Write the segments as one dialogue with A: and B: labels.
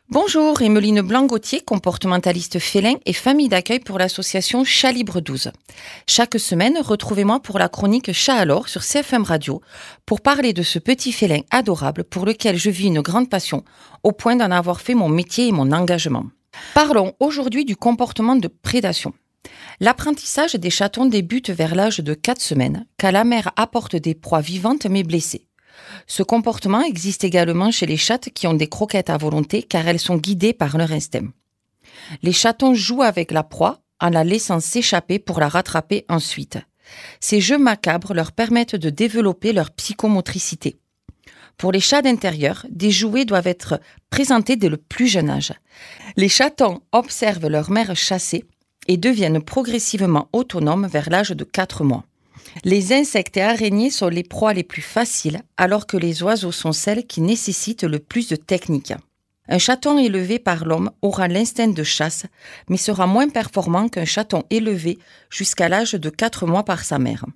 A: Bonjour, Emeline Blanc-Gauthier, comportementaliste félin et famille d'accueil pour l'association Chat Libre 12. Chaque semaine, retrouvez-moi pour la chronique Chat alors sur CFM Radio pour parler de ce petit félin adorable pour lequel je vis une grande passion, au point d'en avoir fait mon métier et mon engagement. Parlons aujourd'hui du comportement de prédation. L'apprentissage des chatons débute vers l'âge de 4 semaines, quand la mère apporte des proies vivantes mais blessées. Ce comportement existe également chez les chattes qui ont des croquettes à volonté car elles sont guidées par leur instinct. Les chatons jouent avec la proie en la laissant s'échapper pour la rattraper ensuite. Ces jeux macabres leur permettent de développer leur psychomotricité. Pour les chats d'intérieur, des jouets doivent être présentés dès le plus jeune âge. Les chatons observent leur mère chasser et deviennent progressivement autonomes vers l'âge de 4 mois. Les insectes et araignées sont les proies les plus faciles, alors que les oiseaux sont celles qui nécessitent le plus de technique. Un chaton élevé par l'homme aura l'instinct de chasse, mais sera moins performant qu'un chaton élevé jusqu'à l'âge de 4 mois par sa mère.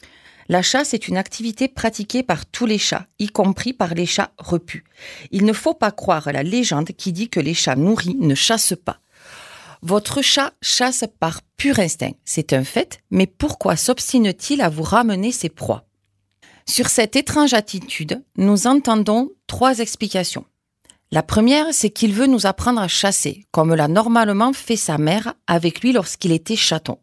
A: La chasse est une activité pratiquée par tous les chats, y compris par les chats repus. Il ne faut pas croire la légende qui dit que les chats nourris ne chassent pas. Votre chat chasse par pur instinct, c'est un fait, mais pourquoi s'obstine-t-il à vous ramener ses proies ? Sur cette étrange attitude, nous entendons 3 explications. La première, c'est qu'il veut nous apprendre à chasser, comme l'a normalement fait sa mère avec lui lorsqu'il était chaton.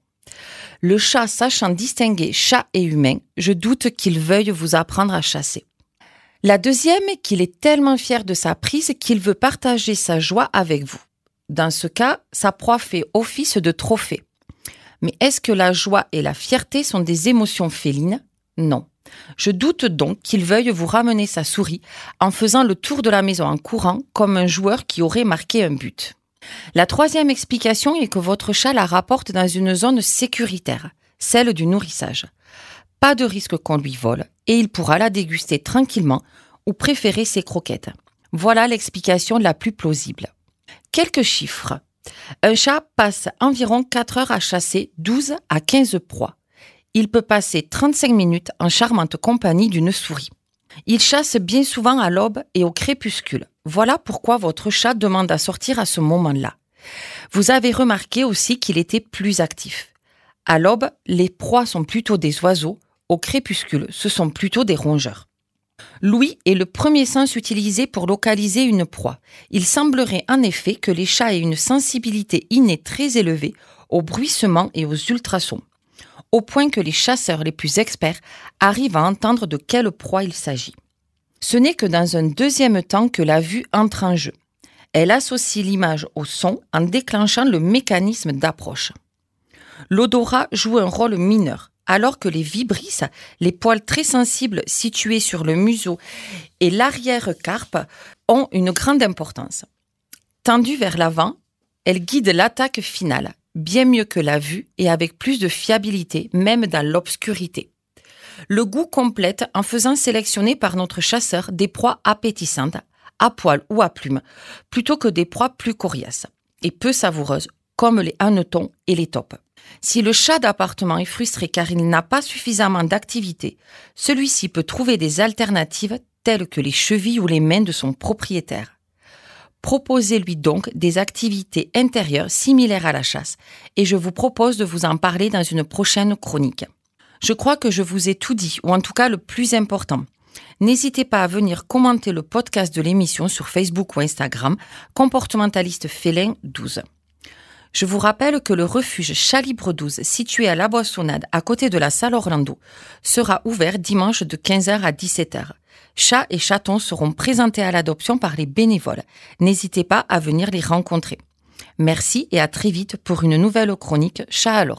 A: Le chat sachant distinguer chat et humain, je doute qu'il veuille vous apprendre à chasser. La deuxième est qu'il est tellement fier de sa prise qu'il veut partager sa joie avec vous. Dans ce cas, sa proie fait office de trophée. Mais est-ce que la joie et la fierté sont des émotions félines ? Non. Je doute donc qu'il veuille vous ramener sa souris en faisant le tour de la maison en courant comme un joueur qui aurait marqué un but. La troisième explication est que votre chat la rapporte dans une zone sécuritaire, celle du nourrissage. Pas de risque qu'on lui vole et il pourra la déguster tranquillement ou préférer ses croquettes. Voilà l'explication la plus plausible. Quelques chiffres. Un chat passe environ 4 heures à chasser 12 à 15 proies. Il peut passer 35 minutes en charmante compagnie d'une souris. Il chasse bien souvent à l'aube et au crépuscule. Voilà pourquoi votre chat demande à sortir à ce moment-là. Vous avez remarqué aussi qu'il était plus actif. À l'aube, les proies sont plutôt des oiseaux. Au crépuscule, ce sont plutôt des rongeurs. L'ouïe est le premier sens utilisé pour localiser une proie. Il semblerait en effet que les chats aient une sensibilité innée très élevée aux bruissements et aux ultrasons, au point que les chasseurs les plus experts arrivent à entendre de quelle proie il s'agit. Ce n'est que dans un deuxième temps que la vue entre en jeu. Elle associe l'image au son en déclenchant le mécanisme d'approche. L'odorat joue un rôle mineur. Alors que les vibrisses, les poils très sensibles situés sur le museau et l'arrière-carpe, ont une grande importance. Tendue vers l'avant, elle guide l'attaque finale, bien mieux que la vue et avec plus de fiabilité, même dans l'obscurité. Le goût complète en faisant sélectionner par notre chasseur des proies appétissantes, à poil ou à plumes, plutôt que des proies plus coriaces et peu savoureuses, comme les hannetons et les taupes. Si le chat d'appartement est frustré car il n'a pas suffisamment d'activité, celui-ci peut trouver des alternatives telles que les chevilles ou les mains de son propriétaire. Proposez-lui donc des activités intérieures similaires à la chasse et je vous propose de vous en parler dans une prochaine chronique. Je crois que je vous ai tout dit, ou en tout cas le plus important. N'hésitez pas à venir commenter le podcast de l'émission sur Facebook ou Instagram, Comportementaliste Félin 12. Je vous rappelle que le refuge Chat Libre 12, situé à La Boissonnade, à côté de la salle Orlando, sera ouvert dimanche de 15h à 17h. Chats et chatons seront présentés à l'adoption par les bénévoles. N'hésitez pas à venir les rencontrer. Merci et à très vite pour une nouvelle chronique Chat alors.